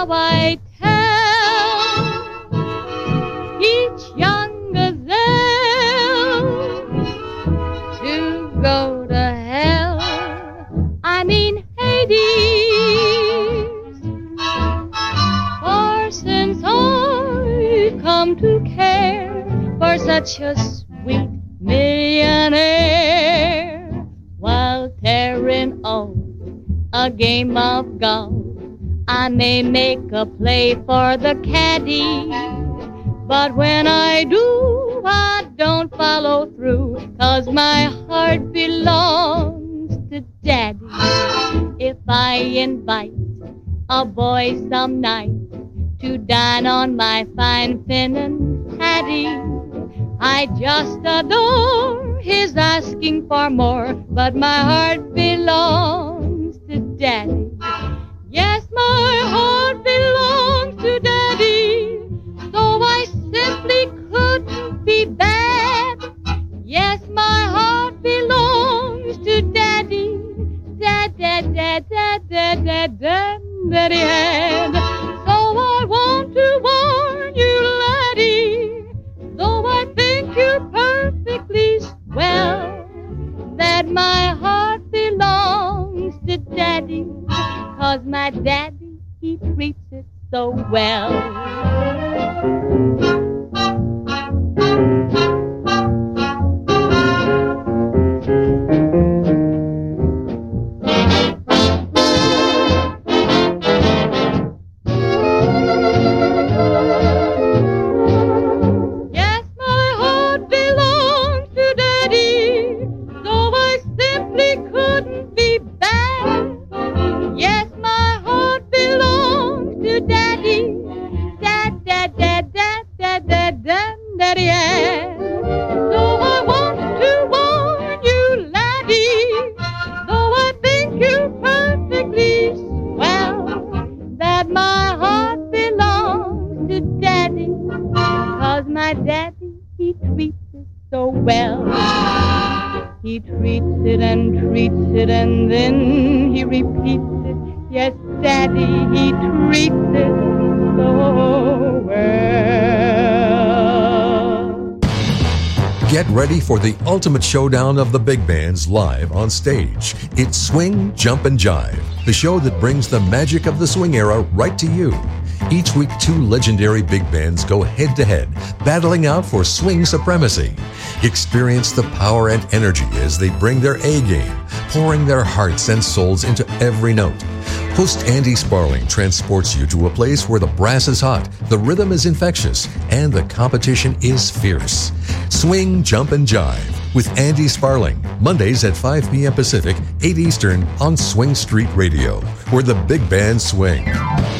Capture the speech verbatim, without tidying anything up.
how I tell each young gazelle to go to hell, I mean Hades. For since I've come to care for such a sweet millionaire, while tearing off a game of golf, I may make a play for the caddy, but when I do, I don't follow through, 'cause my heart belongs to Daddy. If I invite a boy some night to dine on my fine Finnan Hattie, I just adore his asking for more, but my heart belongs to Daddy. Yes, my heart belongs to Daddy, so I simply couldn't be bad. Yes, my heart belongs to Daddy, Dad, Dad, Dad, Dad, Dad, Dad, Dad, Daddy had. So I want to warn you, laddie, though I think you're perfectly swell, that my heart belongs to Daddy, 'cause my daddy, he treats it so well. He treats it and treats it and then he repeats it. Yes, Daddy, he treats it so well. Get ready for the ultimate showdown of the big bands live on stage. It's Swing, Jump, and Jive, the show that brings the magic of the swing era right to you. Each week, two legendary big bands go head-to-head, battling out for swing supremacy. Experience the power and energy as they bring their A-game, pouring their hearts and souls into every note. Host Andy Sparling transports you to a place where the brass is hot, the rhythm is infectious, and the competition is fierce. Swing, Jump, and Jive with Andy Sparling, Mondays at five p.m. Pacific, eight Eastern on Swing Street Radio, where the big bands swing.